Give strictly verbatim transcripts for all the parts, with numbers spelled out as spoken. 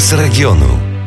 Puls Regionu.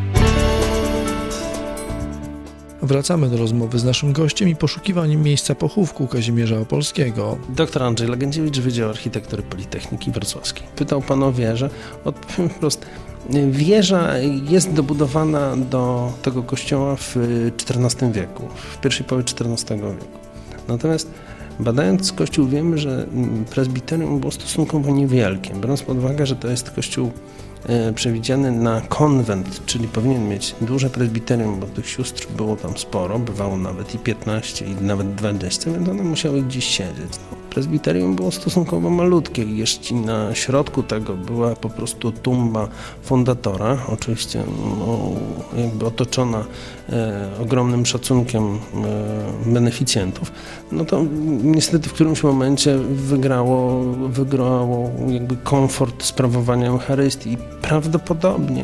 Wracamy do rozmowy z naszym gościem i poszukiwaniem miejsca pochówku Kazimierza Opolskiego. Doktor Andrzej Legędziewicz, Wydział Architektury Politechniki Wrocławskiej. Pytał pan o wieżę. Odpowiem wprost. Wieża jest dobudowana do tego kościoła w czternastym wieku, w pierwszej połowie czternastego wieku. Natomiast badając kościół wiemy, że prezbiterium było stosunkowo niewielkie, biorąc pod uwagę, że to jest kościół przewidziany na konwent, czyli powinien mieć duże prezbiterium, bo tych sióstr było tam sporo, bywało nawet i piętnaście, i nawet dwadzieścia, więc one musiały gdzieś siedzieć. No, prezbiterium było stosunkowo malutkie i jeśli na środku tego była po prostu tumba fundatora, oczywiście no, jakby otoczona e, ogromnym szacunkiem e, beneficjentów, no to niestety w którymś momencie wygrało, wygrało jakby komfort sprawowania Eucharystii i prawdopodobnie,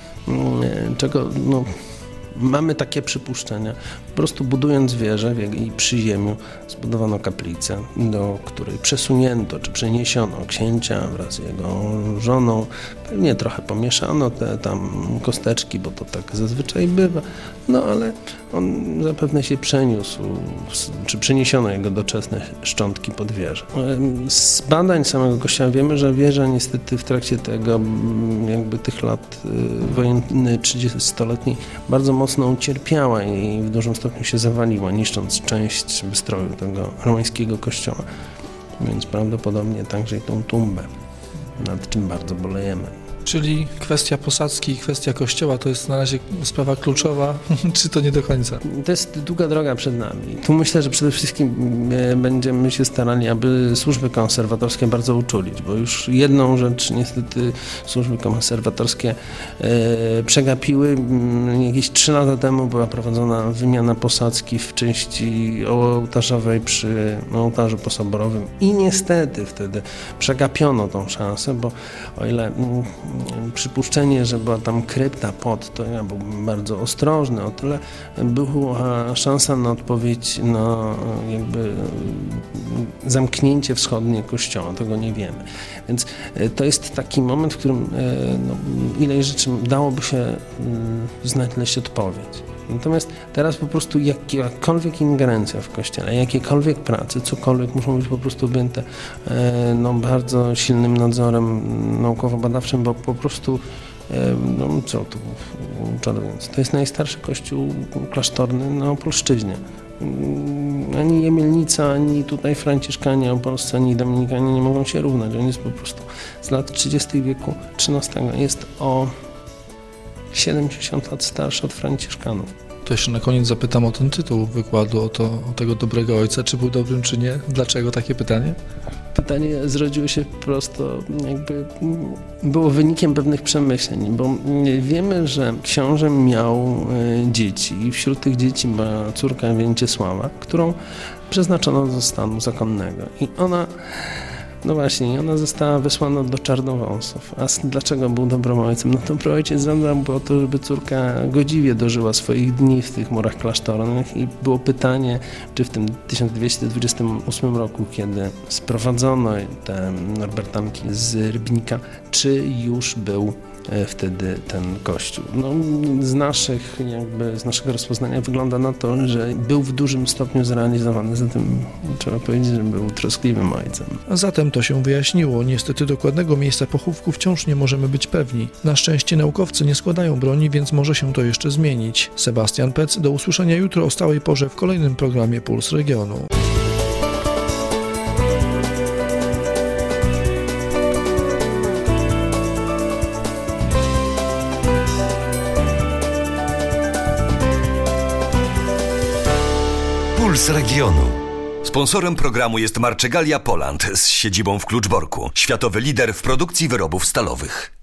e, czego no, mamy takie przypuszczenia. Po prostu budując wieżę i przy ziemiu zbudowano kaplicę, do której przesunięto czy przeniesiono księcia wraz z jego żoną. Pewnie trochę pomieszano te tam kosteczki, bo to tak zazwyczaj bywa. No ale on zapewne się przeniósł, czy przeniesiono jego doczesne szczątki pod wieżę. Z badań samego kościoła wiemy, że wieża niestety w trakcie tego jakby tych lat wojny trzydziestoletniej bardzo mocno ucierpiała i w dużym stopniu się zawaliła, niszcząc część wystroju tego romańskiego kościoła. Więc prawdopodobnie także i tą tumbę, nad czym bardzo bolejemy. Czyli kwestia posadzki i kwestia kościoła to jest na razie sprawa kluczowa, czy to nie do końca? To jest długa droga przed nami. Tu myślę, że przede wszystkim będziemy się starali, aby służby konserwatorskie bardzo uczulić, bo już jedną rzecz niestety służby konserwatorskie e, przegapiły. Jakieś trzy lata temu była prowadzona wymiana posadzki w części ołtarzowej przy ołtarzu posoborowym i niestety wtedy przegapiono tą szansę, bo o ile przypuszczenie, że była tam krypta pod, to ja byłbym bardzo ostrożny, o tyle była szansa na odpowiedź na jakby zamknięcie wschodnie kościoła, tego nie wiemy. Więc to jest taki moment, w którym no, ileś rzeczy dałoby się znaleźć odpowiedź. Natomiast teraz po prostu jakakolwiek ingerencja w kościele, jakiekolwiek prace, cokolwiek muszą być po prostu objęte no, bardzo silnym nadzorem naukowo-badawczym, bo po prostu no co tu czarując, to jest najstarszy kościół klasztorny na Opolszczyźnie. Ani Jemielnica, ani tutaj Franciszkanie opolscy, ani Dominikanie nie mogą się równać. On jest po prostu z lat trzydziestego wieku trzynastego. Jest o siedemdziesiąt lat starszy od Franciszkanów. To jeszcze na koniec zapytam o ten tytuł wykładu, o, to, o tego dobrego ojca, czy był dobrym, czy nie? Dlaczego takie pytanie? Pytanie zrodziło się prosto, jakby było wynikiem pewnych przemyśleń, bo wiemy, że książę miał dzieci i wśród tych dzieci była córka Więciesława, którą przeznaczono do stanu zakonnego i ona No właśnie, ona została wysłana do Czarnowąsów. A dlaczego był dobrym ojcem? No dobry ojciec zadbał o to, żeby córka godziwie dożyła swoich dni w tych murach klasztornych i było pytanie, czy w tym tysiąc dwieście dwudziestym ósmym roku, kiedy sprowadzono te Norbertanki z Rybnika, czy już był wtedy ten kościół. No, z naszych, jakby, z naszego rozpoznania wygląda na to, że był w dużym stopniu zrealizowany, zatem trzeba powiedzieć, że był troskliwym ojcem. A zatem to się wyjaśniło. Niestety dokładnego miejsca pochówku wciąż nie możemy być pewni. Na szczęście naukowcy nie składają broni, więc może się to jeszcze zmienić. Sebastian Pec, do usłyszenia jutro o stałej porze w kolejnym programie Puls Regionu. Puls Regionu. Sponsorem programu jest Marczegalia Poland z siedzibą w Kluczborku, światowy lider w produkcji wyrobów stalowych.